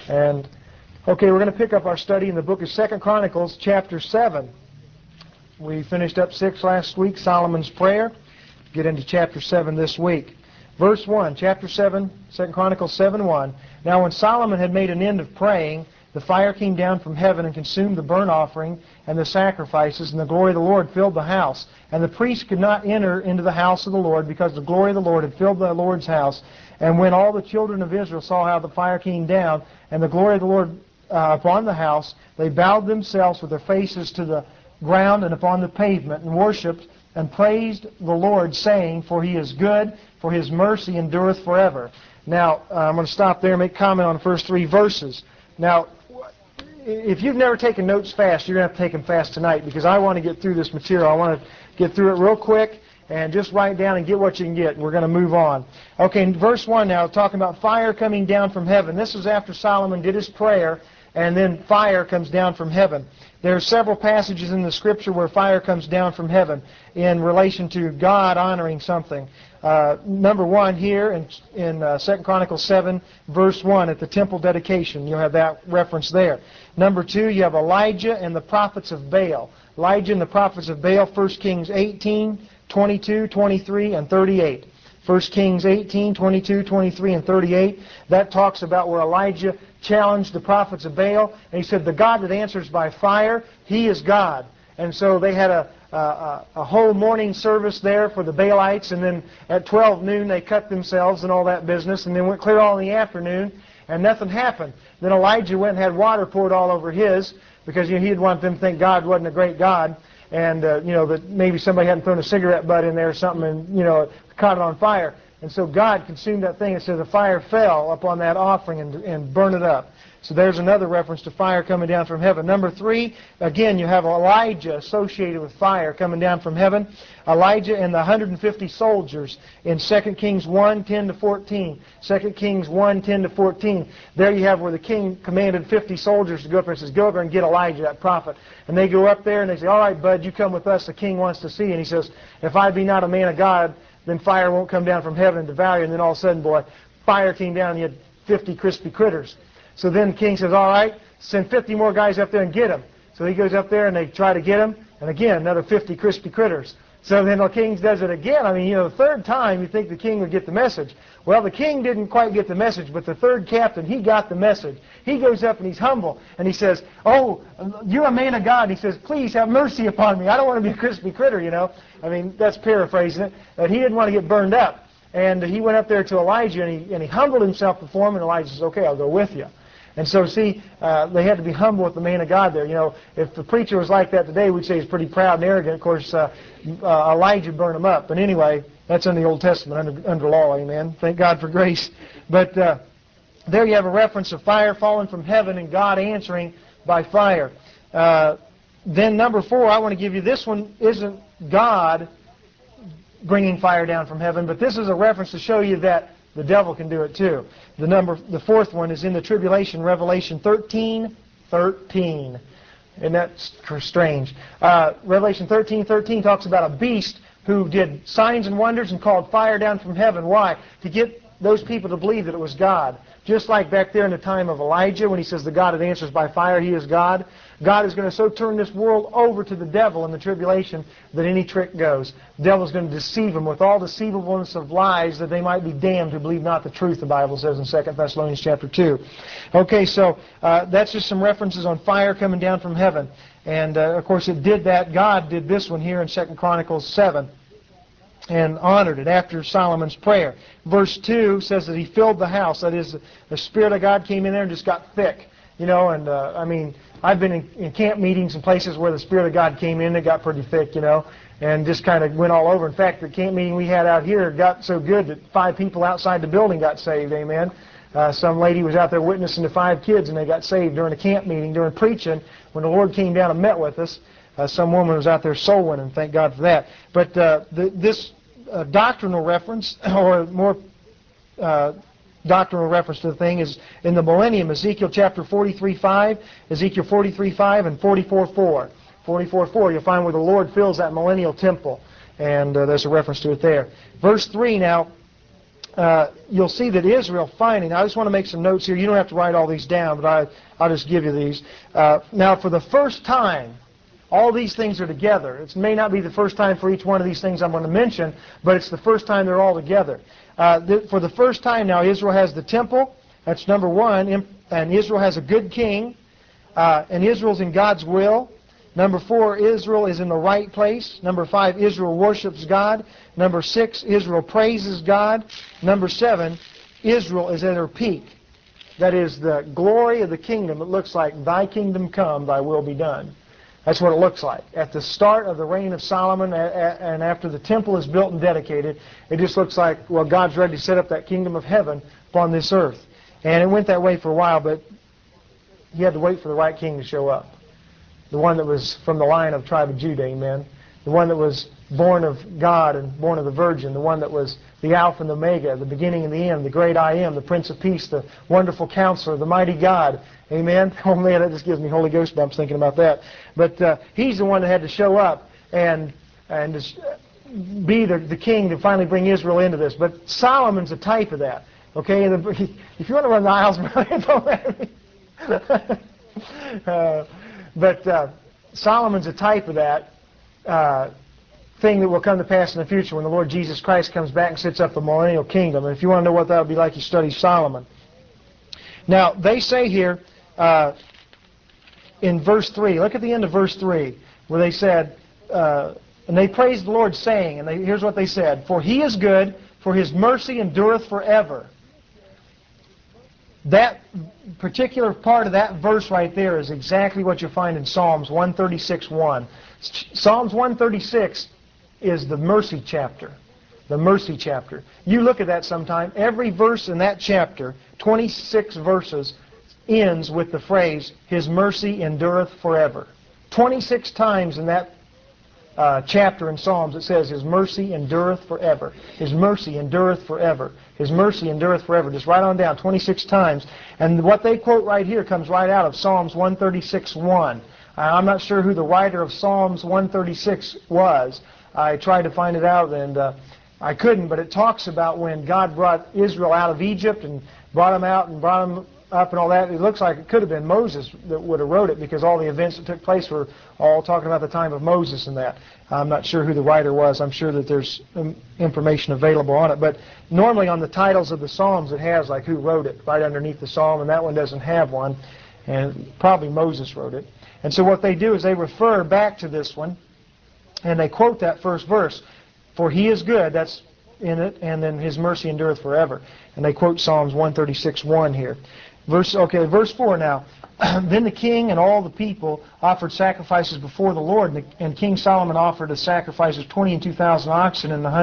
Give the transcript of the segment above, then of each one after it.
And okay, we're going to pick up our study in the book of 2 Chronicles, chapter 7. We finished up 6 last week, Solomon's prayer. Get into chapter 7 this week. Verse 1, chapter 7, 2 Chronicles 7:1. Now when Solomon had made an end of praying, the fire came down from heaven and consumed the burnt offering and the sacrifices, and the glory of the Lord filled the house. And the priests could not enter into the house of the Lord, because the glory of the Lord had filled the Lord's house. And when all the children of Israel saw how the fire came down, and the glory of the Lord upon the house, they bowed themselves with their faces to the ground and upon the pavement, and worshipped and praised the Lord, saying, For he is good, for his mercy endureth forever. Now, I'm going to stop there and make comment on the first 3 verses. Now, if you've never taken notes fast, you're going to have to take them fast tonight, because I want to get through this material. I want to get through it real quick and just write down and get what you can get. We're going to move on. Okay, in verse 1 now, talking about fire coming down from heaven. This is after Solomon did his prayer, and then fire comes down from heaven. There are several passages in the Scripture where fire comes down from heaven in relation to God honoring something. Number 1 here in 2 Chronicles 7, verse 1, at the temple dedication. You'll have that reference there. Number 2, you have Elijah and the prophets of Baal. Elijah and the prophets of Baal, 1 Kings 18, 22, 23, and 38. 1 Kings 18, 22, 23, and 38. That talks about where Elijah challenged the prophets of Baal, and he said, the God that answers by fire, he is God. And so they had a whole morning service there for the Baalites, and then at 12 noon they cut themselves and all that business, and then went clear all in the afternoon, and nothing happened. Then Elijah went and had water poured all over his, because he didn't want them to think God wasn't a great God, and that maybe somebody hadn't thrown a cigarette butt in there or something, and caught it on fire. And so God consumed that thing. It says the fire fell upon that offering and burned it up. So there's another reference to fire coming down from heaven. Number 3, again, you have Elijah associated with fire coming down from heaven. Elijah and the 150 soldiers in 2 Kings 1, 10 to 14. 2 Kings 1, 10 to 14. There you have where the king commanded 50 soldiers to go up there and says, go up there and get Elijah, that prophet. And they go up there and they say, all right, bud, you come with us. The king wants to see you. And he says, if I be not a man of God, then fire won't come down from heaven and devour you. And then all of a sudden, boy, fire came down and you had 50 crispy critters. So then the king says, all right, send 50 more guys up there and get him. So he goes up there and they try to get him, and again, another 50 crispy critters. So then the king does it again. I mean, the third time you think the king would get the message. Well, the king didn't quite get the message, but the third captain, he got the message. He goes up and he's humble, and he says, oh, you're a man of God. He says, please have mercy upon me. I don't want to be a crispy critter, I mean, that's paraphrasing it. But he didn't want to get burned up. And he went up there to Elijah, and he humbled himself before him, and Elijah says, okay, I'll go with you. And so, see, they had to be humble with the man of God there. If the preacher was like that today, we'd say he's pretty proud and arrogant. Of course, Elijah burned him up. But anyway, that's in the Old Testament under law, amen. Thank God for grace. But there you have a reference of fire falling from heaven and God answering by fire. Then number 4, I want to give you, this one isn't God bringing fire down from heaven, but this is a reference to show you that the devil can do it too. The 4th one is in the tribulation, Revelation 13:13. Isn't that strange? Revelation 13:13 talks about a beast who did signs and wonders and called fire down from heaven. Why? To get those people to believe that it was God. Just like back there in the time of Elijah when he says the God that answers by fire, he is God. God is going to so turn this world over to the devil in the tribulation that any trick goes. The devil is going to deceive them with all deceivableness of lies, that they might be damned who believe not the truth, the Bible says in 2 Thessalonians chapter 2. Okay, so that's just some references on fire coming down from heaven. And of course it did that. God did this one here in 2 Chronicles 7. And honored it after Solomon's prayer. Verse 2 says that he filled the house. That is, the Spirit of God came in there and just got thick. I mean, I've been in camp meetings and places where the Spirit of God came in, it got pretty thick, and just kind of went all over. In fact, the camp meeting we had out here got so good that 5 people outside the building got saved, amen. Some lady was out there witnessing to 5 kids, and they got saved during a camp meeting, during preaching, when the Lord came down and met with us. Some woman was out there soul winning, thank God for that. But this doctrinal reference, or more doctrinal reference to the thing, is in the millennium, Ezekiel chapter 43:5, Ezekiel 43:5, and 44:4. 44:4, you'll find where the Lord fills that millennial temple, and there's a reference to it there. Verse 3 now, you'll see that Israel finally, now I just want to make some notes here. You don't have to write all these down, but I'll just give you these. Now, for the first time, all these things are together. It may not be the first time for each one of these things I'm going to mention, but it's the first time they're all together. For the first time now, Israel has the temple. That's number one. And Israel has a good king. And Israel's in God's will. Number 4, Israel is in the right place. Number 5, Israel worships God. Number 6, Israel praises God. Number 7, Israel is at her peak. That is the glory of the kingdom. It looks like, thy kingdom come, thy will be done. That's what it looks like. At the start of the reign of Solomon and after the temple is built and dedicated, it just looks like, well, God's ready to set up that kingdom of heaven upon this earth. And it went that way for a while, but he had to wait for the right king to show up. The one that was from the line of tribe of Judah, amen. The one that was born of God and born of the Virgin. The one that was the Alpha and the Omega, the beginning and the end, the great I Am, the Prince of Peace, the wonderful Counselor, the mighty God. Amen. Oh man, that just gives me Holy Ghost bumps thinking about that. But he's the one that had to show up and just be the king to finally bring Israel into this. But Solomon's a type of that. Okay, if you want to run the aisles, don't let me. But Solomon's a type of that thing that will come to pass in the future when the Lord Jesus Christ comes back and sets up the millennial kingdom. And if you want to know what that would be like, you study Solomon. Now, they say here in verse 3, look at the end of verse 3, where they said, and they praised the Lord, saying, and here's what they said, for he is good, for his mercy endureth forever. That particular part of that verse right there is exactly what you'll find in Psalms 136:1. Psalms 136 is the mercy chapter. The mercy chapter. You look at that sometime. Every verse in that chapter, 26 verses, ends with the phrase, his mercy endureth forever. 26 times in that chapter in Psalms it says, his mercy endureth forever. His mercy endureth forever. His mercy endureth forever. Just write on down 26 times. And what they quote right here comes right out of Psalms 136:1. I'm not sure who the writer of Psalms 136 was. I tried to find it out and I couldn't, but it talks about when God brought Israel out of Egypt and brought them out and brought them up and all that. It looks like it could have been Moses that would have wrote it because all the events that took place were all talking about the time of Moses and that. I'm not sure who the writer was. I'm sure that there's information available on it. But normally on the titles of the Psalms it has like who wrote it right underneath the Psalm, and that one doesn't have one. And probably Moses wrote it. And so what they do is they refer back to this one and they quote that first verse. For he is good, that's in it, and then his mercy endureth forever. And they quote Psalms 136:1 here. Verse 4 now. Then the king and all the people offered sacrifices before the Lord, and King Solomon offered a sacrifice of 22,000 oxen and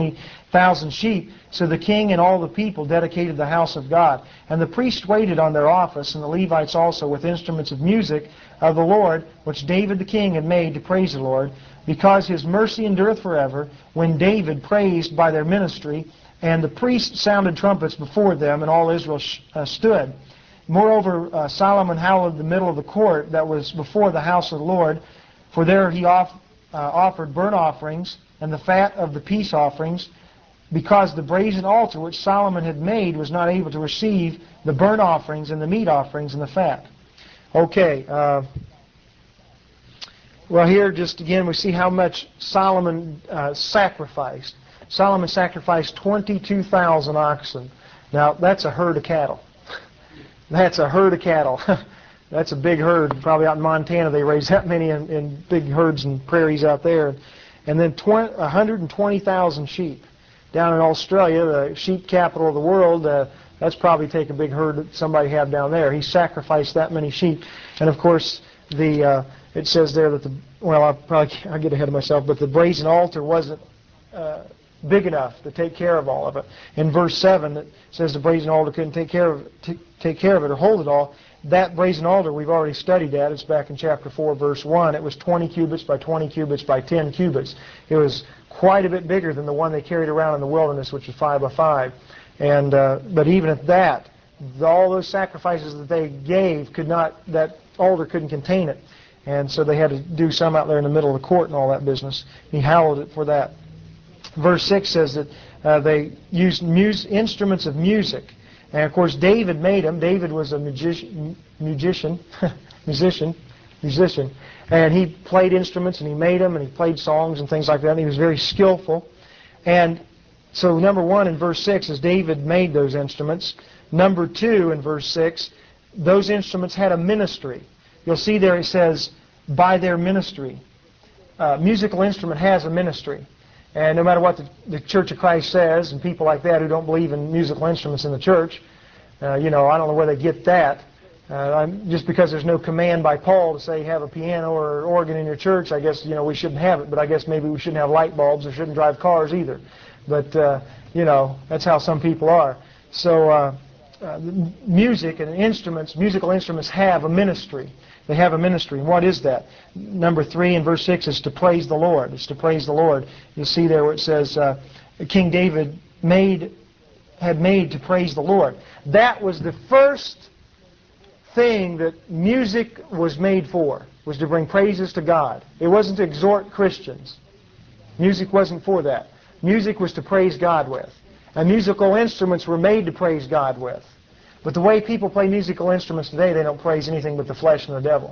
120,000 sheep. So the king and all the people dedicated the house of God. And the priests waited on their office, and the Levites also, with instruments of music of the Lord, which David the king had made to praise the Lord, because his mercy endureth forever, when David praised by their ministry. And the priests sounded trumpets before them, and all Israel stood. Moreover, Solomon hallowed the middle of the court that was before the house of the Lord, for there he offered burnt offerings and the fat of the peace offerings, because the brazen altar which Solomon had made was not able to receive the burnt offerings and the meat offerings and the fat. Okay, well here just again we see how much Solomon sacrificed. Solomon sacrificed 22,000 oxen. Now that's a herd of cattle. That's a herd of cattle. That's a big herd. Probably out in Montana they raise that many in big herds and prairies out there. And then 120,000 sheep. Down in Australia, the sheep capital of the world, that's probably take a big herd that somebody had down there. He sacrificed that many sheep. And of course, it says there that I'll get ahead of myself, but the brazen altar wasn't big enough to take care of all of it. In verse 7, it says the brazen altar couldn't take care of it or hold it all. That brazen altar, we've already studied that. It's back in chapter 4, verse 1. It was 20 cubits by 20 cubits by 10 cubits. It was quite a bit bigger than the one they carried around in the wilderness, which was 5 by 5. And but even at that, all those sacrifices that they gave that altar couldn't contain it. And so they had to do some out there in the middle of the court and all that business. He hallowed it for that. Verse 6 says that They used instruments of music. And of course, David made them. David was a musician, and he played instruments and he made them and he played songs and things like that. And he was very skillful. And so, number 1 in verse 6 is David made those instruments. Number 2 in verse 6, those instruments had a ministry. You'll see there it says, by their ministry. Musical instrument has a ministry. And no matter what the Church of Christ says, and people like that who don't believe in musical instruments in the church, I don't know where they get that. Just because there's no command by Paul to say have a piano or organ in your church, I guess we shouldn't have it. But I guess maybe we shouldn't have light bulbs or shouldn't drive cars either. But that's how some people are. So music and instruments, musical instruments have a ministry. They have a ministry. And what is that? Number 3 in verse 6 is to praise the Lord. It's to praise the Lord. You'll see there where it says King David had made to praise the Lord. That was the first thing that music was made for, was to bring praises to God. It wasn't to exhort Christians. Music wasn't for that. Music was to praise God with. And musical instruments were made to praise God with. But the way people play musical instruments today, they don't praise anything but the flesh and the devil.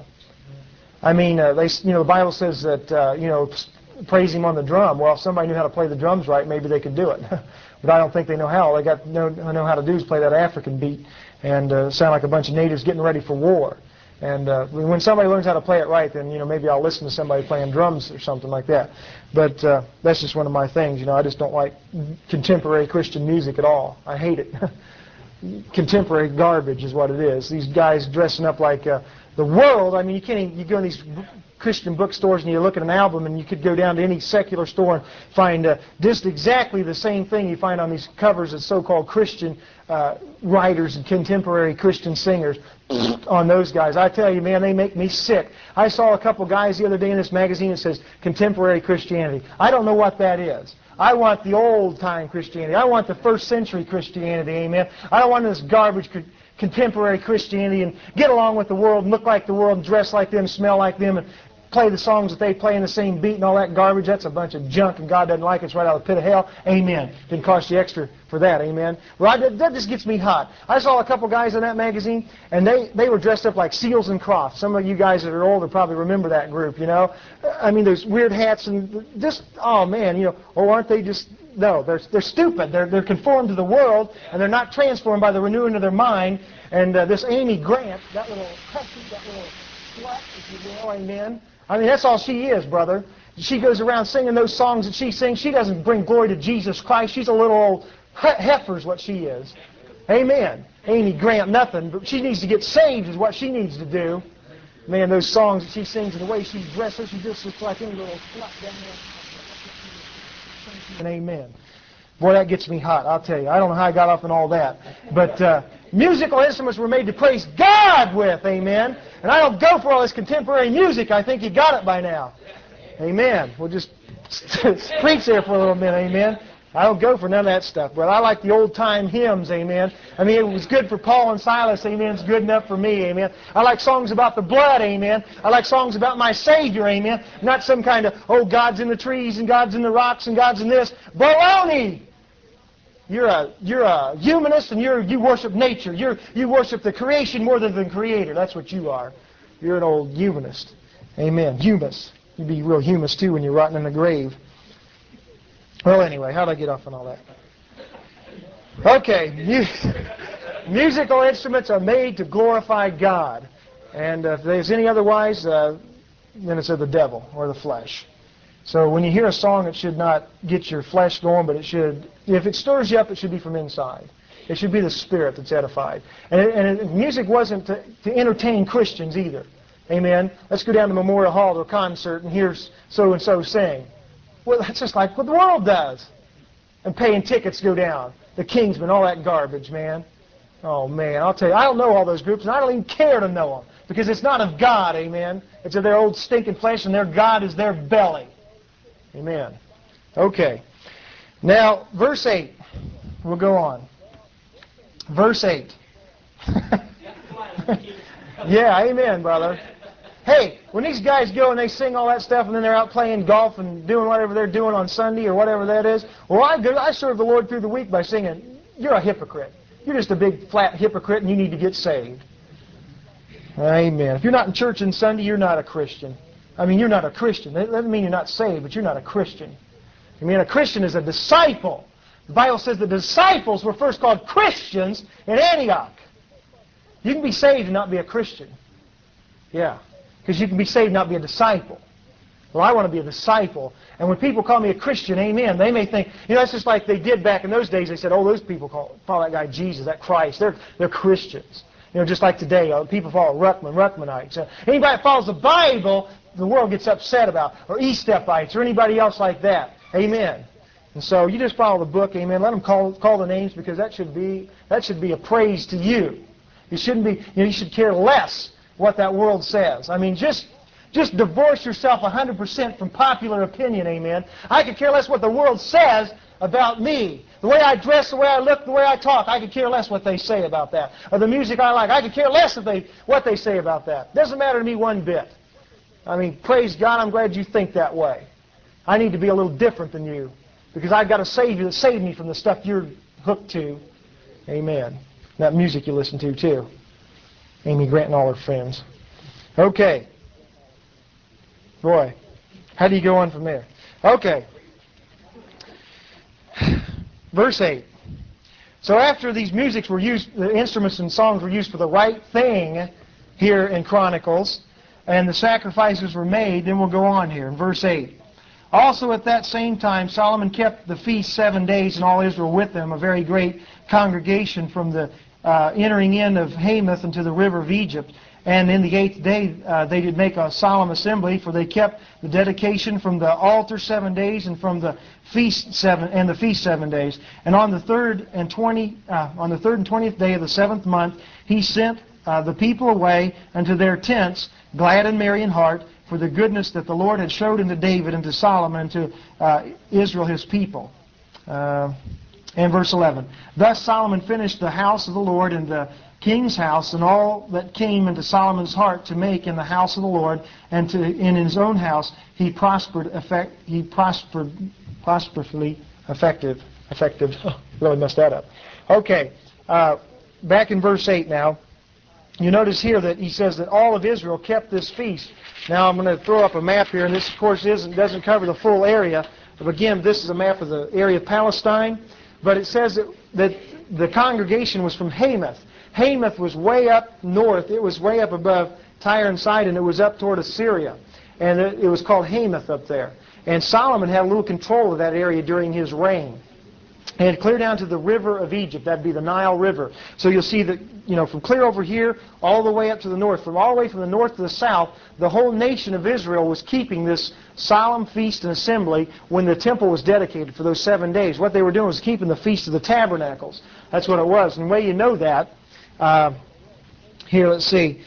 I mean, the Bible says that, praise Him on the drum. Well, if somebody knew how to play the drums right, maybe they could do it. But I don't think they know how. All they know how to do is play that African beat and sound like a bunch of natives getting ready for war. And when somebody learns how to play it right, then maybe I'll listen to somebody playing drums or something like that. But that's just one of my things. I just don't like contemporary Christian music at all. I hate it. Contemporary garbage is what it is. These guys dressing up like the world. I mean, you go in these Christian bookstores and you look at an album, and you could go down to any secular store and find just exactly the same thing you find on these covers of so-called Christian writers and contemporary Christian singers on those guys. I tell you, man, they make me sick. I saw a couple guys the other day in this magazine that says contemporary Christianity. I don't know what that is. I want the old-time Christianity. I want the first-century Christianity, amen. I don't want this garbage contemporary Christianity and get along with the world and look like the world and dress like them, smell like them, and play the songs that they play in the same beat and all that garbage. That's a bunch of junk, and God doesn't like it. It's right out of the pit of hell. Amen. Didn't cost you extra for that. Amen. Well, that just gets me hot. I saw a couple guys in that magazine, and they were dressed up like Seals and Crofts. Some of you guys that are older probably remember that group, I mean, those weird hats and just, oh, man, aren't they just... No, they're stupid. They're conformed to the world, and they're not transformed by the renewing of their mind. And this Amy Grant, that little hussy, that little slut, if you will, amen. I mean, that's all she is, brother. She goes around singing those songs that she sings. She doesn't bring glory to Jesus Christ. She's a little old heifer is what she is. Amen. Amy Grant, nothing. But she needs to get saved is what she needs to do. Man, those songs that she sings and the way she dresses, she just looks like any little slut down there. And amen. Boy, that gets me hot, I'll tell you. I don't know how I got off on all that. But musical instruments were made to praise God with, amen. And I don't go for all this contemporary music. I think you got it by now. Amen. We'll just preach there for a little minute, amen. I don't go for none of that stuff, but I like the old-time hymns, amen. I mean, it was good for Paul and Silas, amen. It's good enough for me, amen. I like songs about the blood, amen. I like songs about my Savior, amen. Not some kind of, God's in the trees and God's in the rocks and God's in this. Baloney! You're a humanist, and you worship nature. You worship the creation more than the Creator. That's what you are. You're an old humanist. Amen. Humus. You'd be real humus, too, when you're rotting in the grave. Well, anyway, how'd I get off on all that? Okay, musical instruments are made to glorify God. And if there's any otherwise, then it's of the devil or the flesh. So when you hear a song, it should not get your flesh going, but it should, if it stirs you up, it should be from inside. It should be the spirit that's edified. And music wasn't to entertain Christians either. Amen. Let's go down to Memorial Hall to a concert and hear so-and-so sing. Well, that's just like what the world does. And paying tickets to go down. The Kingsmen, all that garbage, man. Oh, man, I'll tell you, I don't know all those groups, and I don't even care to know them. Because it's not of God, amen. It's of their old stinking flesh, and their God is their belly. Amen. Okay. Now, verse 8. We'll go on. Verse 8. Yeah, amen, brother. Hey, when these guys go and they sing all that stuff and then they're out playing golf and doing whatever they're doing on Sunday or whatever that is, well, I serve the Lord through the week by singing, you're a hypocrite. You're just a big, flat hypocrite and you need to get saved. Amen. If you're not in church on Sunday, you're not a Christian. I mean, you're not a Christian. That doesn't mean you're not saved, but you're not a Christian. I mean, a Christian is a disciple. The Bible says the disciples were first called Christians in Antioch. You can be saved and not be a Christian. Yeah. Because you can be saved and not be a disciple. Well, I want to be a disciple. And when people call me a Christian, amen, they may think, that's just like they did back in those days. They said, oh, those people follow that guy Jesus, that Christ. They're Christians. Just like today, people follow Ruckmanites. Anybody that follows the Bible, the world gets upset about, or Estepites, or anybody else like that. Amen. And so you just follow the book, amen. Let them call the names, because that should be a praise to you. You shouldn't be, you should care less what that world says. I mean, just divorce yourself 100% from popular opinion, amen. I could care less what the world says about me. The way I dress, the way I look, the way I talk, I could care less what they say about that. Or the music I like, I could care less what they say about that. Doesn't matter to me one bit. I mean, praise God, I'm glad you think that way. I need to be a little different than you, because I've got a Savior that saved me from the stuff you're hooked to. Amen. That music you listen to, too. Amy Grant and all her friends. Okay. Boy, how do you go on from there? Okay. Verse 8. So after these musics were used, the instruments and songs were used for the right thing here in Chronicles, and the sacrifices were made, then we'll go on here in verse 8. Also at that same time Solomon kept the feast 7 days, and all Israel with them, a very great congregation, from the entering in of Hamath into the river of Egypt. And in the 8th day they did make a solemn assembly, for they kept the dedication from the altar 7 days, and from the feast 7 days. And on the third and 20th day of the 7th month he sent the people away unto their tents, glad and merry in heart, for the goodness that the Lord had showed unto David and to Solomon and to Israel his people. And verse 11. Thus Solomon finished the house of the Lord and the king's house, and all that came into Solomon's heart to make in the house of the Lord, and in his own house he prosperously effective. Really messed that up. Okay, back in verse 8 now. You notice here that he says that all of Israel kept this feast. Now I'm going to throw up a map here, and this, of course, doesn't cover the full area. But again, this is a map of the area of Palestine. But it says that the congregation was from Hamath. Hamath was way up north. It was way up above Tyre and Sidon. It was up toward Assyria. And it was called Hamath up there. And Solomon had a little control of that area during his reign. And clear down to the river of Egypt. That'd be the Nile River. So you'll see that, from clear over here all the way up to the north, all the way from the north to the south, the whole nation of Israel was keeping this solemn feast and assembly when the temple was dedicated for those 7 days. What they were doing was keeping the Feast of the Tabernacles. That's what it was. And the way you know that, here, let's see,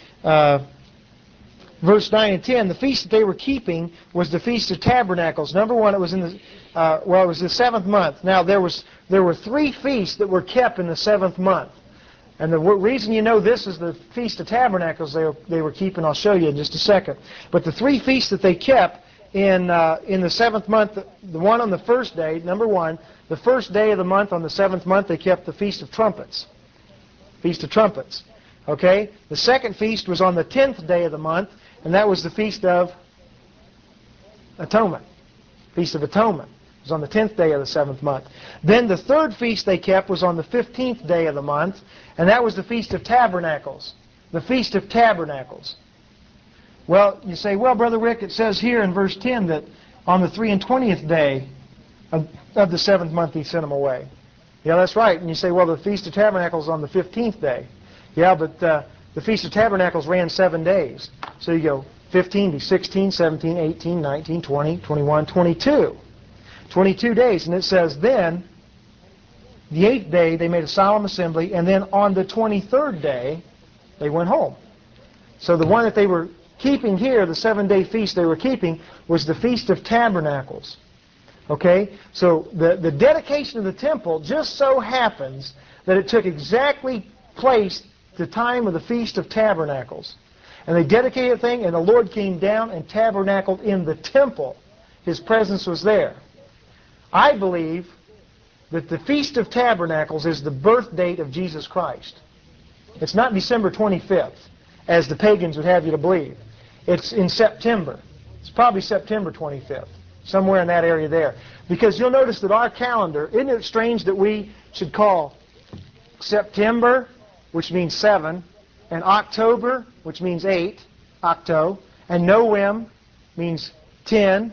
verse 9 and 10, the feast that they were keeping was the Feast of Tabernacles. Number one, it was in the it was the 7th month. Now there were 3 feasts that were kept in the 7th month. And the reason you know this is the Feast of Tabernacles they were keeping, I'll show you in just a second. But the 3 feasts that they kept in the 7th month, the one on the first day, number one, the first day of the month on the 7th month, they kept the Feast of Trumpets. Feast of Trumpets. Okay? The second feast was on the 10th day of the month, and that was the Feast of Atonement. Feast of Atonement. It was on the 10th day of the 7th month. Then the third feast they kept was on the 15th day of the month, and that was the Feast of Tabernacles. The Feast of Tabernacles. Well, you say, well, Brother Rick, it says here in verse 10 that on the 23rd day of the 7th month he sent them away. Yeah, that's right. And you say, well, the Feast of Tabernacles on the 15th day. Yeah, but the Feast of Tabernacles ran 7 days. So you go 15 to 16, 17, 18, 19, 20, 21, 22. 22 days. And it says then, the 8th day they made a solemn assembly, and then on the 23rd day they went home. So the one that they were keeping here, the 7-day feast they were keeping, was the Feast of Tabernacles. Okay? So the dedication of the temple just so happens that it took exactly place the time of the Feast of Tabernacles. And they dedicated the thing, and the Lord came down and tabernacled in the temple. His presence was there. I believe that the Feast of Tabernacles is the birth date of Jesus Christ. It's not December 25th, as the pagans would have you to believe. It's in September. It's probably September 25th, somewhere in that area there. Because you'll notice that our calendar, isn't it strange that we should call September, which means 7, and October, which means 8, octo, and Novem means 10,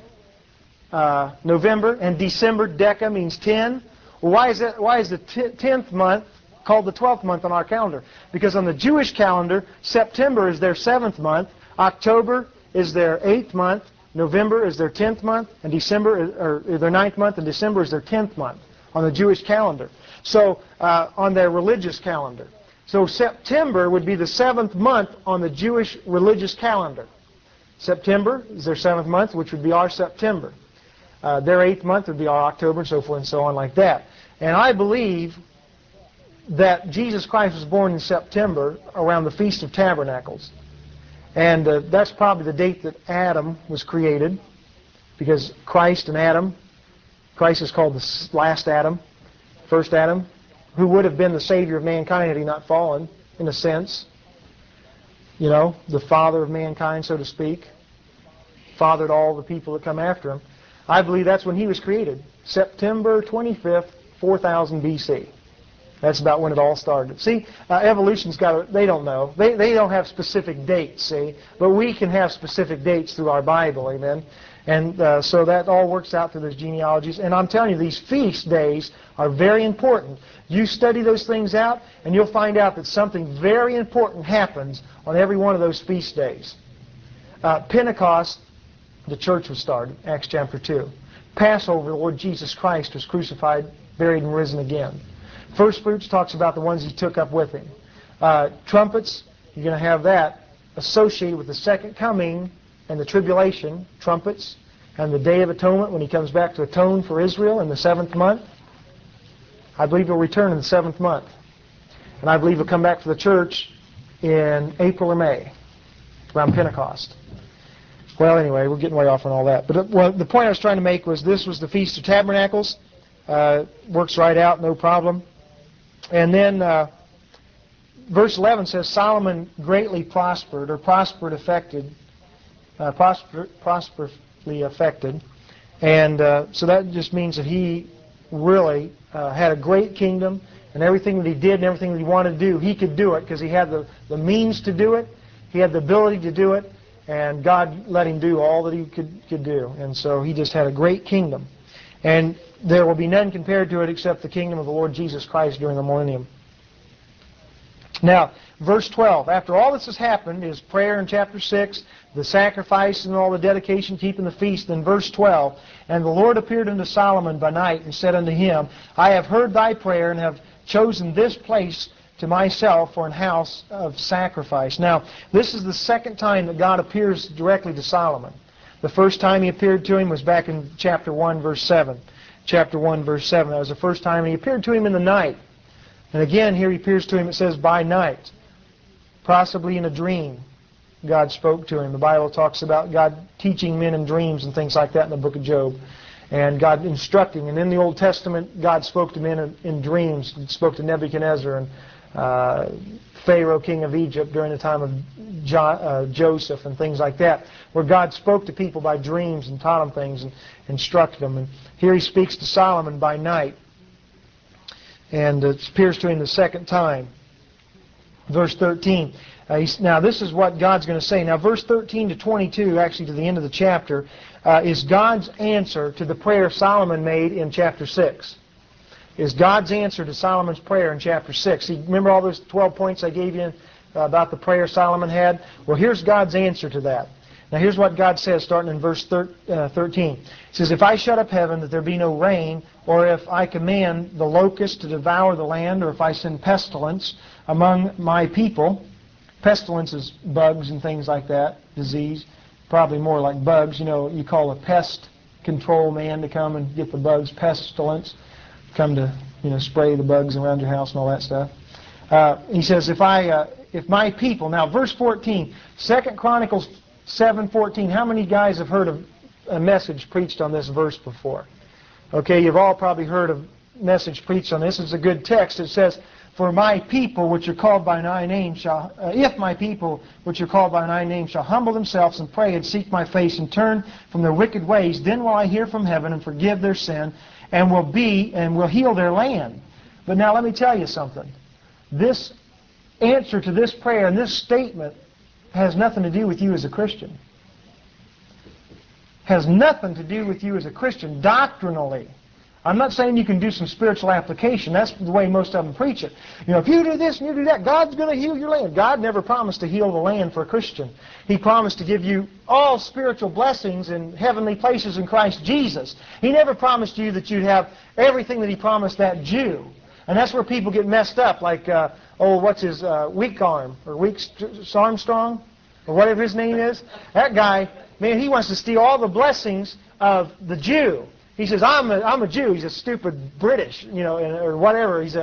November, and December, Deca, means 10. Well, why is that? Why is the 10th month called the 12th month on our calendar? Because on the Jewish calendar, September is their 7th month, October is their 8th month, November is their 10th month, and December is their 9th month, and December is their 10th month on the Jewish calendar. So on their religious calendar. So September would be the 7th month on the Jewish religious calendar. September is their 7th month, which would be our September. Their 8th month would be our October, and so forth and so on like that. And I believe that Jesus Christ was born in September around the Feast of Tabernacles. And that's probably the date that Adam was created, because Christ and Adam, Christ is called the last Adam, first Adam, who would have been the Savior of mankind had he not fallen, in a sense. You know, the father of mankind, so to speak, fathered all the people that come after him. I believe that's when he was created, September 25th, 4000 BC. That's about when it all started. See, evolution's got they don't know. They don't have specific dates, see? But we can have specific dates through our Bible, amen? And so that all works out through those genealogies. And I'm telling you, these feast days are very important. You study those things out, and you'll find out that something very important happens on every one of those feast days. Pentecost, the church was started, Acts chapter 2. Passover, the Lord Jesus Christ was crucified, buried, and risen again. First fruits talks about the ones he took up with him. Trumpets, you're going to have that associated with the second coming and the tribulation, trumpets, and the Day of Atonement when he comes back to atone for Israel in the 7th month. I believe he'll return in the 7th month. And I believe he'll come back to the church in April or May, around Pentecost. Well, anyway, we're getting way off on all that. But the point I was trying to make was this was the Feast of Tabernacles. Works right out, no problem. And then verse 11 says Solomon greatly prospered, or prosperously affected. And so that just means that he really had a great kingdom, and everything that he did and everything that he wanted to do, he could do it because he had the means to do it, he had the ability to do it, and God let him do all that he could do. And so he just had a great kingdom. And there will be none compared to it except the kingdom of the Lord Jesus Christ during the millennium. Now, verse 12. After all this has happened, is prayer in chapter 6, the sacrifice and all the dedication, keeping the feast in verse 12. And the Lord appeared unto Solomon by night and said unto him, I have heard thy prayer and have chosen this place to myself for an house of sacrifice. Now, this is the second time that God appears directly to Solomon. The first time he appeared to him was back in chapter 1, verse 7. Chapter 1, verse 7. That was the first time he appeared to him in the night. And again, here he appears to him, it says, by night. Possibly in a dream, God spoke to him. The Bible talks about God teaching men in dreams and things like that in the book of Job. And God instructing. And in the Old Testament, God spoke to men in dreams. He spoke to Nebuchadnezzar and Pharaoh, king of Egypt, during the time of Joseph and things like that, where God spoke to people by dreams and taught them things and instructed them. And here he speaks to Solomon by night. And it appears to him the second time. Verse 13. Now this is what God's going to say. Now verse 13 to 22, actually to the end of the chapter, is God's answer to the prayer Solomon made in chapter 6. Is God's answer to Solomon's prayer in chapter 6. See, remember all those 12 points I gave you about the prayer Solomon had? Well, here's God's answer to that. Now here's what God says starting in verse 13. He says, if I shut up heaven that there be no rain, or if I command the locust to devour the land, or if I send pestilence among my people. Pestilence is bugs and things like that, disease. Probably more like bugs. You know, you call a pest control man to come and get the bugs, pestilence. Come to, spray the bugs around your house and all that stuff. He says, if If my people. Now, verse 14, 2 Chronicles 7:14. How many guys have heard of a message preached on this verse before? Okay, you've all probably heard of message preached on this. It's a good text. It says, "For my people, which are called by my name, shall, if my people, which are called by my name, shall humble themselves and pray and seek my face and turn from their wicked ways, then will I hear from heaven and forgive their sin, and will heal their land." But now let me tell you something. This answer to this prayer and this statement has nothing to do with you as a Christian. Has nothing to do with you as a Christian doctrinally. I'm not saying you can do some spiritual application. That's the way most of them preach it. You know, if you do this and you do that, God's going to heal your land. God never promised to heal the land for a Christian. He promised to give you all spiritual blessings in heavenly places in Christ Jesus. He never promised you that you'd have everything that He promised that Jew. And that's where people get messed up, like, what's his, Weak Arm, or Armstrong, or whatever his name is. That guy, man, he wants to steal all the blessings of the Jew. He says, I'm a Jew. He's a stupid British, you know, or whatever. He's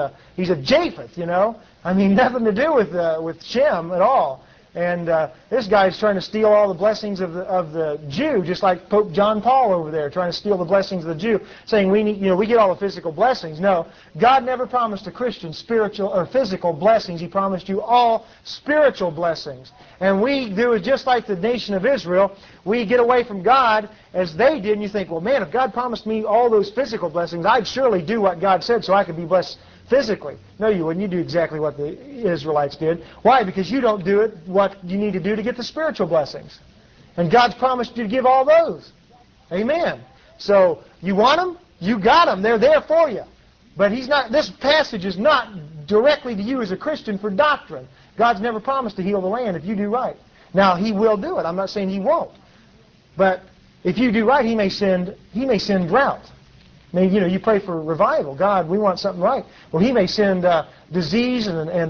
a Japheth, you know. I mean, nothing to do with Shem at all. And this guy's trying to steal all the blessings of the Jew, just like Pope John Paul over there, trying to steal the blessings of the Jew, saying we need, you know, we get all the physical blessings. No, God never promised a Christian spiritual or physical blessings. He promised you all spiritual blessings. And we do it just like the nation of Israel. We get away from God as they did, and you think, well, man, if God promised me all those physical blessings, I'd surely do what God said so I could be blessed physically. No, you wouldn't. You do exactly what the Israelites did. Why? Because you don't do it what you need to do to get the spiritual blessings. And God's promised you to give all those. Amen. So, you want them? You got them. They're there for you. But He's not. This passage is not directly to you as a Christian for doctrine. God's never promised to heal the land if you do right. Now, He will do it. I'm not saying He won't. But if you do right, He may send drought. Maybe, you know, you pray for revival. God, we want something right. Well, He may send disease and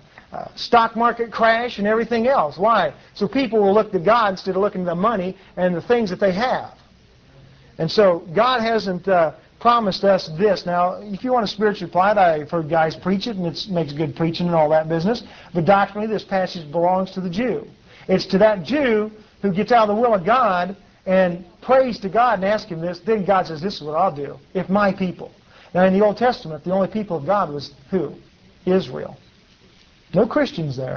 stock market crash and everything else. Why? So people will look to God instead of looking to the money and the things that they have. And so God hasn't promised us this. Now, if you want a spiritual plight, I've heard guys preach it, and it makes good preaching and all that business. But doctrinally, this passage belongs to the Jew. It's to that Jew who gets out of the will of God and prays to God and asks Him this. Then God says, this is what I'll do. If my people. Now, in the Old Testament, the only people of God was who? Israel. No Christians there.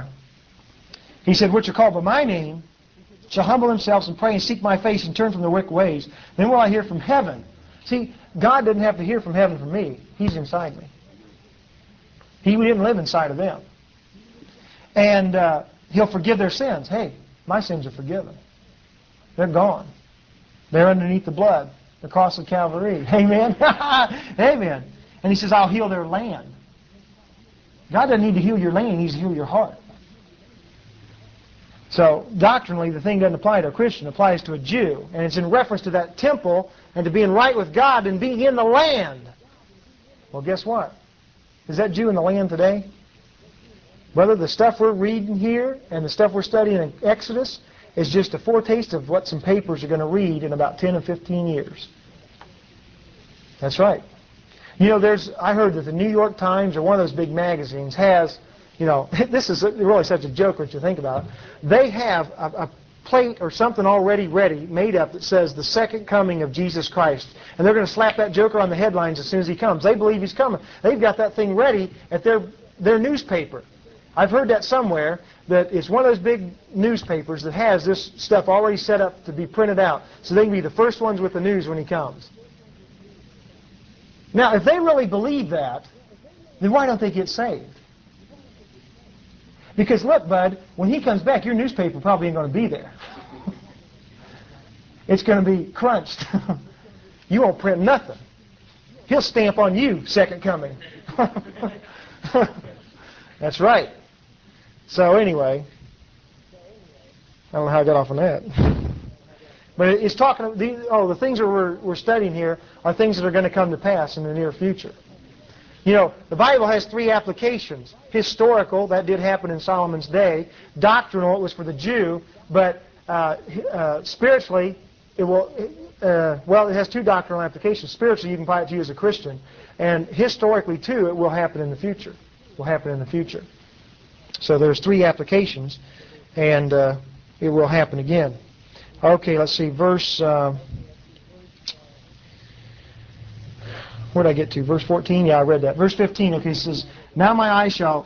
He said, which are called by my name, shall humble themselves and pray and seek my face and turn from their wicked ways. Then will I hear from heaven. See, God didn't have to hear from heaven from me. He's inside me. He didn't live inside of them. And He'll forgive their sins. Hey, my sins are forgiven. They're gone. They're underneath the blood, the cross of Calvary. Amen? Amen. And He says, I'll heal their land. God doesn't need to heal your land. He needs to heal your heart. So, doctrinally, the thing doesn't apply to a Christian. It applies to a Jew. And it's in reference to that temple and to being right with God and being in the land. Well, guess what? Is that Jew in the land today? Whether the stuff we're reading here and the stuff we're studying in Exodus is just a foretaste of what some papers are going to read in about 10 or 15 years. That's right. You know, I heard that the New York Times or one of those big magazines has, you know, this is really such a joke when you think about it. They have a plate or something already ready, made up, that says the second coming of Jesus Christ. And they're going to slap that joker on the headlines as soon as He comes. They believe He's coming. They've got that thing ready at their newspaper. I've heard that somewhere, that it's one of those big newspapers that has this stuff already set up to be printed out, so they can be the first ones with the news when He comes. Now, if they really believe that, then why don't they get saved? Because look, bud, when He comes back, your newspaper probably ain't going to be there. It's going to be crunched. You won't print nothing. He'll stamp on you, second coming. That's right. So anyway, I don't know how I got off on that. But it's talking, the things that we're studying here are things that are going to come to pass in the near future. You know, the Bible has three applications. Historical, that did happen in Solomon's day. Doctrinal, it was for the Jew. But spiritually, it will, it has two doctrinal applications. Spiritually, you can apply it to you as a Christian. And historically, too, it will happen in the future. Will happen in the future. So there's three applications, and it will happen again. Okay, let's see, verse, where did I get to? Verse 14? Yeah, I read that. Verse 15, okay, it says, now my eyes shall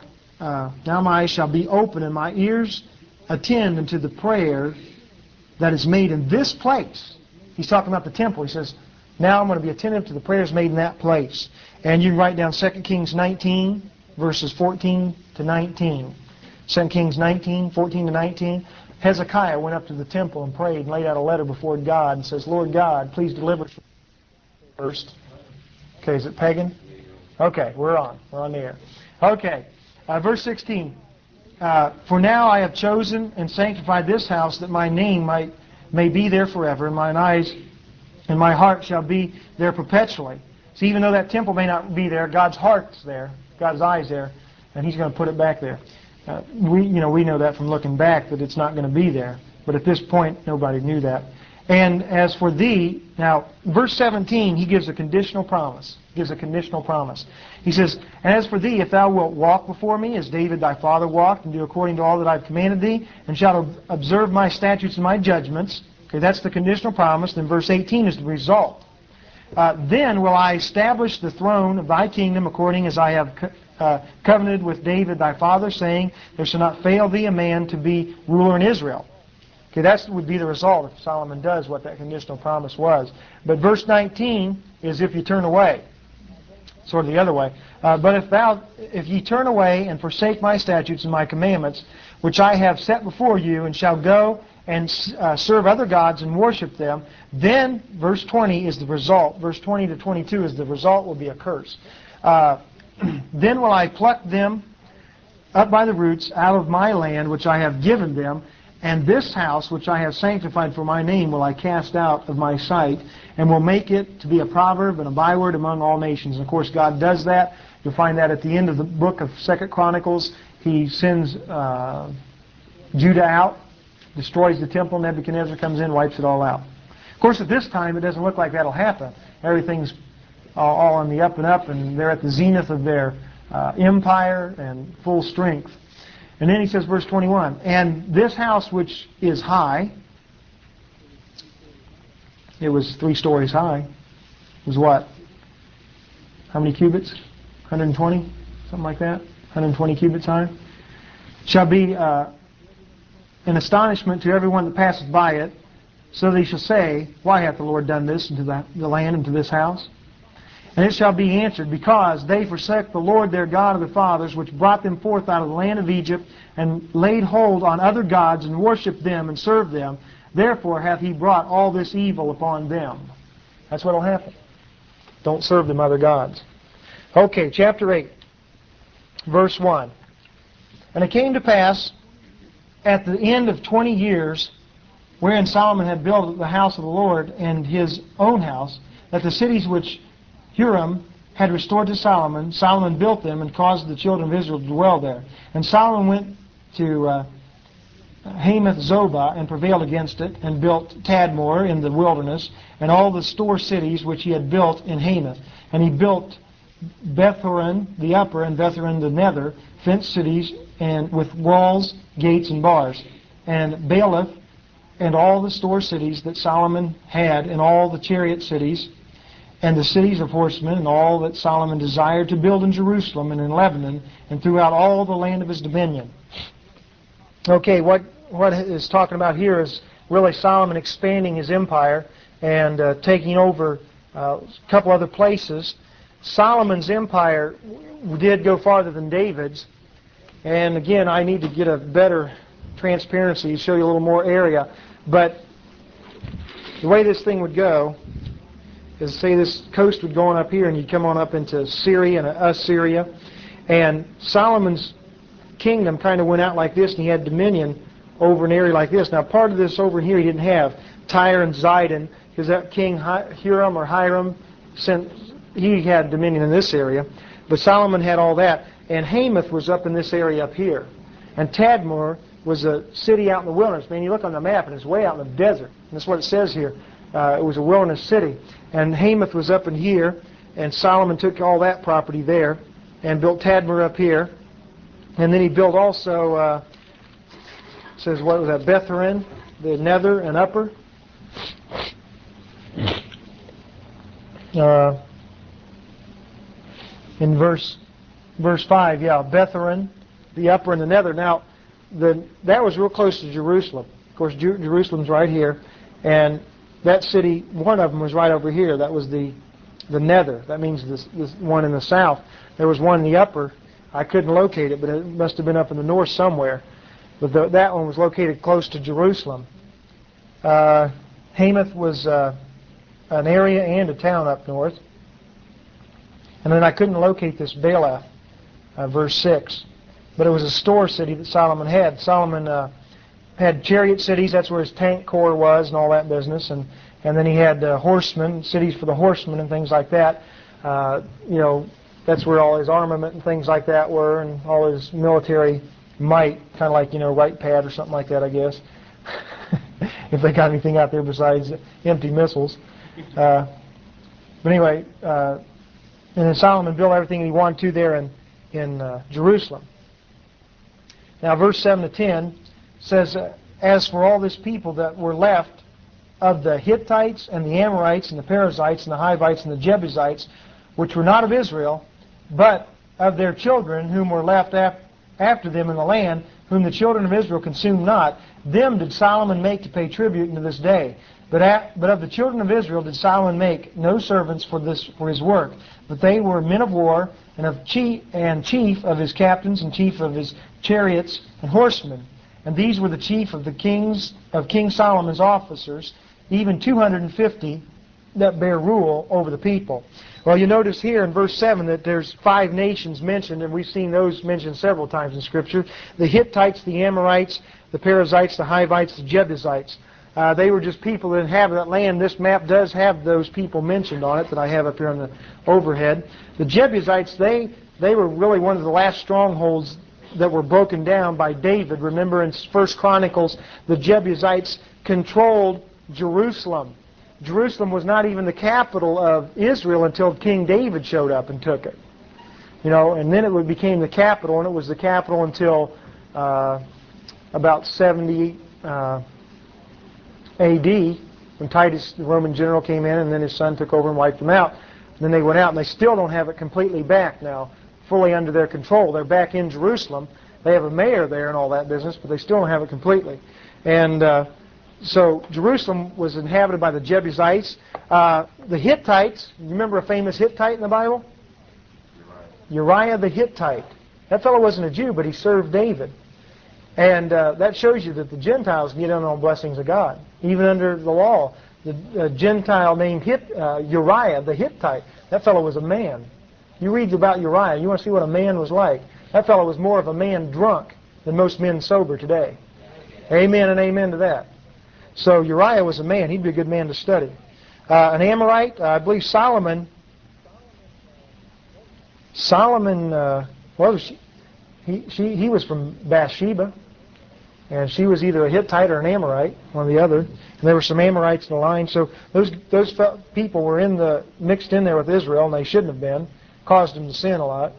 be open, and my ears attend unto the prayer that is made in this place. He's talking about the temple. He says, now I'm going to be attentive to the prayers made in that place. And you can write down 2 Kings 19, verses 14 to 19. 2 Kings 19, 14 to 19. Hezekiah went up to the temple and prayed and laid out a letter before God and says, Lord God, please deliver us first. Okay, is it pagan? Okay, we're on the air. Okay, verse 16. For now I have chosen and sanctified this house, that my name may be there forever, and mine eyes and my heart shall be there perpetually. So even though that temple may not be there, God's heart's there, God's eye's there, and He's going to put it back there. We know that from looking back, that it's not going to be there. But at this point, nobody knew that. And as for thee, now, verse 17, he gives a conditional promise. He says, and as for thee, if thou wilt walk before me, as David thy father walked, and do according to all that I have commanded thee, and shalt observe my statutes and my judgments, okay, that's the conditional promise. Then verse 18 is the result. Then will I establish the throne of thy kingdom according as I have covenanted with David thy father, saying, there shall not fail thee a man to be ruler in Israel. Okay, that would be the result if Solomon does what that conditional promise was. But verse 19 is if you turn away. Sort of the other way. But if ye turn away and forsake my statutes and my commandments, which I have set before you, and shall go and serve other gods and worship them, then, verse 20 is the result. Verse 20 to 22 is the result will be a curse. Then will I pluck them up by the roots out of my land which I have given them, and this house which I have sanctified for my name will I cast out of my sight, and will make it to be a proverb and a byword among all nations. And of course God does that. You'll find that at the end of the book of 2 Chronicles. He sends Judah out, destroys the temple. Nebuchadnezzar comes in, wipes it all out. Of course at this time it doesn't look like that'll happen. Everything's all on the up and up, and they're at the zenith of their empire and full strength. And then he says, verse 21, and this house which is high, it was 3 stories high, was what? How many cubits? 120? Something like that? 120 cubits high? Shall be an astonishment to everyone that passeth by it, so they shall say, why hath the Lord done this unto the land and to this house? And it shall be answered, because they forsook the Lord their God of their fathers, which brought them forth out of the land of Egypt, and laid hold on other gods, and worshipped them, and served them. Therefore hath He brought all this evil upon them. That's what will happen. Don't serve them other gods. Okay, chapter 8, verse 1. And it came to pass, at the end of 20 years, wherein Solomon had built the house of the Lord, and his own house, that the cities which Huram had restored to Solomon, Solomon built them and caused the children of Israel to dwell there. And Solomon went to Hamath Zobah and prevailed against it, and built Tadmor in the wilderness, and all the store cities which he had built in Hamath. And he built Beth-horon the upper and Beth-horon the nether, fenced cities, and with walls, gates, and bars. And Baalath and all the store cities that Solomon had, and all the chariot cities, and the cities of horsemen, and all that Solomon desired to build in Jerusalem and in Lebanon, and throughout all the land of his dominion. Okay, what is talking about here is really Solomon expanding his empire and taking over a couple other places. Solomon's empire did go farther than David's, and again, I need to get a better transparency, show you a little more area, but the way this thing would go is, say this coast would go on up here, and you'd come on up into Syria and Assyria, and Solomon's kingdom kind of went out like this, and he had dominion over an area like this. Now part of this over here he didn't have. Tyre and Zidon, because that king Hiram he had dominion in this area, but Solomon had all that. And Hamath was up in this area up here, and Tadmor was a city out in the wilderness. Man, you look on the map and it's way out in the desert, and that's what it says here. It was a wilderness city. And Hamath was up in here, and Solomon took all that property there and built Tadmor up here. And then he built also, says, what was that, Betharan, the nether and upper. In verse 5, yeah, Betharan, the upper and the nether. Now, that was real close to Jerusalem. Of course, Jerusalem's right here, and that city, one of them was right over here. That was the nether. That means this one in the south. There was one in the upper. I couldn't locate it, but it must have been up in the north somewhere. But that one was located close to Jerusalem. Hamath was an area and a town up north. And then I couldn't locate this Baalah, verse 6. But it was a store city that Solomon had. Solomon had chariot cities. That's where his tank corps was and all that business. And then he had horsemen, cities for the horsemen and things like that. That's where all his armament and things like that were, and all his military might, kind of like, Wright Pad or something like that, I guess. If they got anything out there besides empty missiles. But anyway, and then Solomon built everything he wanted to there in Jerusalem. Now, verse 7 to 10 says, as for all this people that were left of the Hittites and the Amorites and the Perizzites and the Hivites and the Jebusites, which were not of Israel, but of their children whom were left after them in the land, whom the children of Israel consumed not, them did Solomon make to pay tribute unto this day. But of the children of Israel did Solomon make no servants for his work, but they were men of war, and chief of his captains, and chief of his chariots and horsemen. And these were the chief of King Solomon's officers, even 250 that bear rule over the people. Well, you notice here in verse 7 that there's 5 nations mentioned, and we've seen those mentioned several times in Scripture. The Hittites, the Amorites, the Perizzites, the Hivites, the Jebusites. They were just people that inhabited that land. This map does have those people mentioned on it that I have up here on the overhead. The Jebusites, they were really one of the last strongholds that were broken down by David. Remember in 1 Chronicles, the Jebusites controlled Jerusalem. Jerusalem was not even the capital of Israel until King David showed up and took it. And then it became the capital, and it was the capital until about 70 A.D., when Titus, the Roman general, came in, and then his son took over and wiped them out. And then they went out, and they still don't have it completely back now, fully under their control. They're back in Jerusalem. They have a mayor there and all that business, but they still don't have it completely. And so Jerusalem was inhabited by the Jebusites. The Hittites, you remember a famous Hittite in the Bible? Uriah the Hittite. That fellow wasn't a Jew, but he served David. And that shows you that the Gentiles get in on blessings of God. Even under the law, the Gentile named Uriah the Hittite, that fellow was a man. You read about Uriah, you want to see what a man was like. That fellow was more of a man drunk than most men sober today. Amen and amen to that. So Uriah was a man. He'd be a good man to study. An Amorite, I believe Solomon, he was from Bathsheba, and she was either a Hittite or an Amorite, one or the other. And there were some Amorites in the line. So those people were mixed in there with Israel, and they shouldn't have been. Caused them to sin a lot.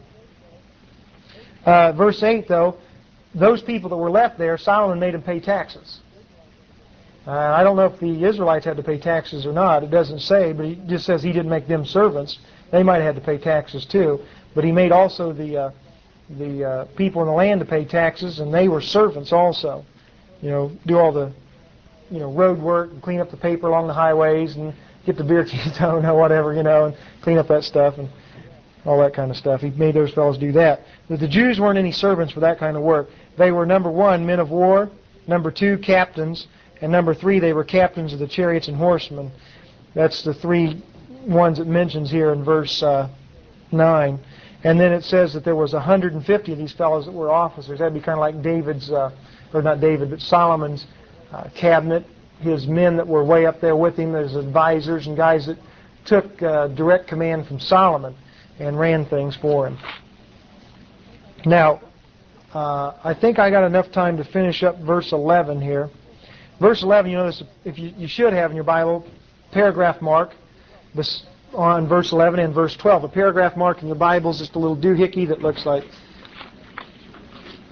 Verse 8, though, those people that were left there, Solomon made them pay taxes. I don't know if the Israelites had to pay taxes or not. It doesn't say, but it just says he didn't make them servants. They might have had to pay taxes too. But he made also the people in the land to pay taxes, and they were servants also. Do all the road work and clean up the paper along the highways and get the beer ketone or whatever, and clean up that stuff and all that kind of stuff. He made those fellows do that. But the Jews weren't any servants for that kind of work. They were, number 1, men of war, number 2, captains, and number 3, they were captains of the chariots and horsemen. That's the 3 ones it mentions here in verse 9. And then it says that there was 150 of these fellows that were officers. That'd be kind of like David's, or not David, but Solomon's cabinet. His men that were way up there with him, his advisors and guys that took direct command from Solomon and ran things for him. Now, I think I got enough time to finish up verse 11 here. Verse 11, you notice, if you should have in your Bible, paragraph mark on verse 11 and verse 12. A paragraph mark in your Bible is just a little doohickey that looks like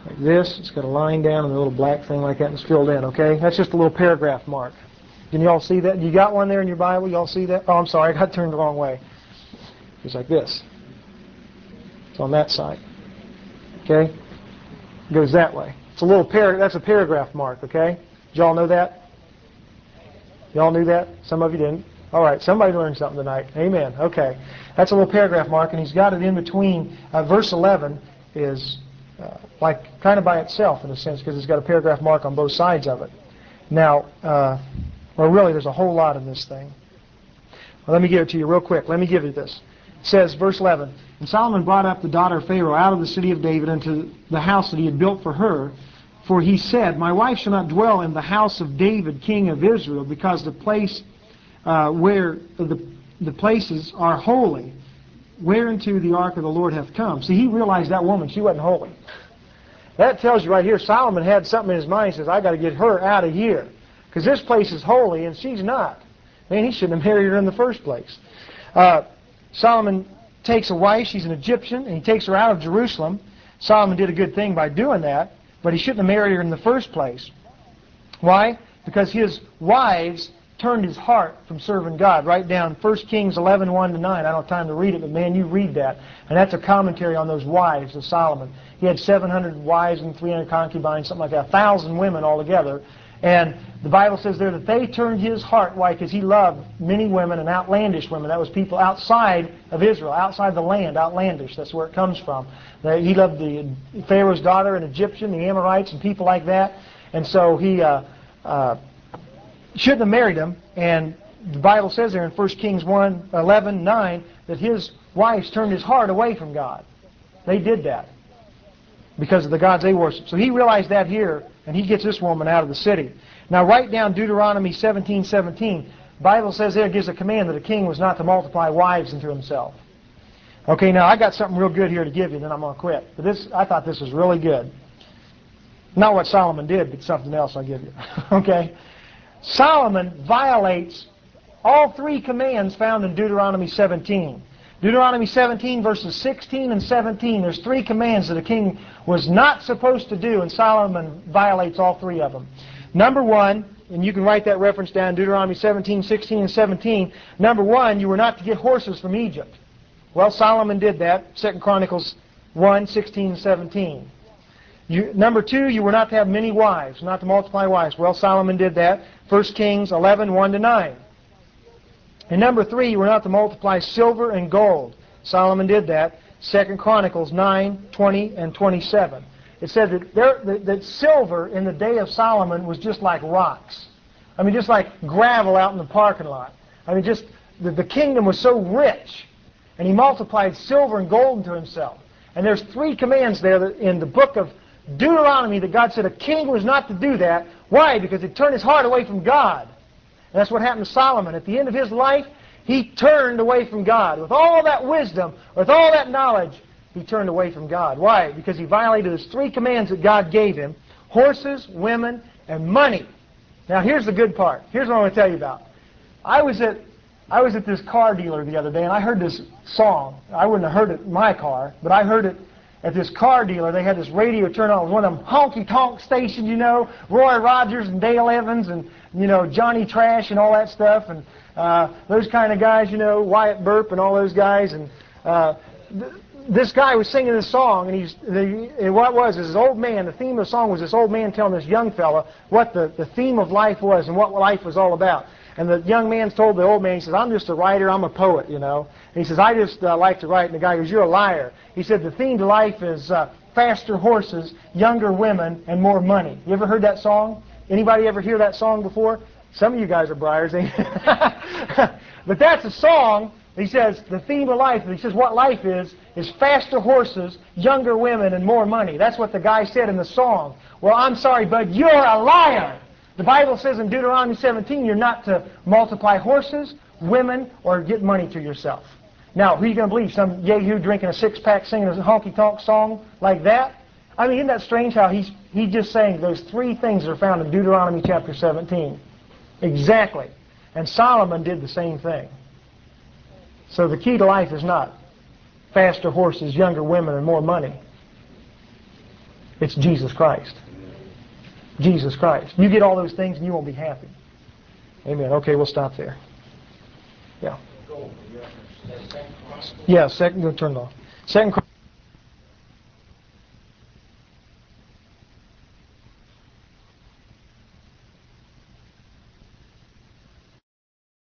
like this. It's got a line down and a little black thing like that, and it's filled in, okay? That's just a little paragraph mark. Can you all see that? You got one there in your Bible? You all see that? Oh, I'm sorry, I got turned the wrong way. It's like this. It's on that side. Okay? It goes that way. It's a little that's a paragraph mark, okay? Did y'all know that? Y'all knew that? Some of you didn't. All right, somebody learned something tonight. Amen. Okay. That's a little paragraph mark, and he's got it in between. Verse 11 is like kind of by itself in a sense because it's got a paragraph mark on both sides of it. Now, well, really, there's a whole lot in this thing. Well, let me give it to you real quick. Let me give you this. It says, verse 11, "And Solomon brought up the daughter of Pharaoh out of the city of David into the house that he had built for her. For he said, My wife shall not dwell in the house of David, king of Israel, because the place where the places are holy, whereunto the ark of the Lord hath come." See, he realized that woman, she wasn't holy. That tells you right here, Solomon had something in his mind. He says, I got to get her out of here, because this place is holy and she's not. Man, he shouldn't have married her in the first place. Solomon takes a wife, she's an Egyptian, and he takes her out of Jerusalem. Solomon did a good thing by doing that, but he shouldn't have married her in the first place. Why? Because his wives turned his heart from serving God. Write down 1 Kings 11, 1-9. I don't have time to read it, but man, you read that. And that's a commentary on those wives of Solomon. He had 700 wives and 300 concubines, something like that, 1,000 women altogether. And the Bible says there that they turned his heart. Why? Because he loved many women and outlandish women. That was people outside of Israel, outside the land, outlandish. That's where it comes from. He loved the Pharaoh's daughter, an Egyptian, the Amorites, and people like that. And so he shouldn't have married them. And the Bible says there in 1 Kings 11:9 that his wives turned his heart away from God. They did that because of the gods they worship. So he realized that here, and he gets this woman out of the city. Now write down Deuteronomy 17:17. The Bible says there, it gives a command that a king was not to multiply wives unto himself. Okay, now I got something real good here to give you, then I'm going to quit. But this, I thought this was really good. Not what Solomon did, but something else I'll give you. Okay? Solomon violates all three commands found in Deuteronomy 17. Deuteronomy 17, verses 16 and 17, there's three commands that a king was not supposed to do, and Solomon violates all three of them. Number one, and you can write that reference down, Deuteronomy 17, 16, and 17. Number one, you were not to get horses from Egypt. Well, Solomon did that, 2 Chronicles 1, 16, and 17. Number two, you were not to have many wives, not to multiply wives. Well, Solomon did that, 1 Kings 11, 1-9. And number three, you were not to multiply silver and gold. Solomon did that, 2 Chronicles 9, 20, and 27. It said that silver in the day of Solomon was just like rocks. I mean, just like gravel out in the parking lot. I mean, just the kingdom was so rich, and he multiplied silver and gold into himself. And there's three commands there in the book of Deuteronomy that God said a king was not to do that. Why? Because he turned his heart away from God. And that's what happened to Solomon. At the end of his life, he turned away from God. With all that wisdom, with all that knowledge, he turned away from God. Why? Because he violated his three commands that God gave him: horses, women, and money. Now here's the good part. Here's what I want to tell you about. I was at this car dealer the other day, and I heard this song. I wouldn't have heard it in my car, but I heard it at this car dealer. They had this radio turned on. It was one of them honky-tonk stations, you know, Roy Rogers and Dale Evans and, you know, Johnny Trash and all that stuff, and those kind of guys, you know, Wyatt Burp and all those guys. And this guy was singing this song, and what it was is this old man, the theme of the song was this old man telling this young fella what the theme of life was and what life was all about. And the young man told the old man, he says, I'm just a writer, I'm a poet, you know. And he says, I just like to write. And the guy goes, you're a liar. He said, the theme to life is faster horses, younger women, and more money. You ever heard that song? Anybody ever hear that song before? Some of you guys are briars. But that's a song. He says, the theme of life, he says what life is faster horses, younger women, and more money. That's what the guy said in the song. Well, I'm sorry, bud, you're a liar. The Bible says in Deuteronomy 17, you're not to multiply horses, women, or get money to yourself. Now, who are you going to believe? Some yahoo drinking a six-pack singing a honky-tonk song like that? I mean, isn't that strange how he's just saying those three things that are found in Deuteronomy chapter 17? Exactly. And Solomon did the same thing. So the key to life is not faster horses, younger women, and more money. It's Jesus Christ. Jesus Christ. You get all those things and you won't be happy. Amen. Okay, we'll stop there. Yeah. Yeah, second, turn it off. Second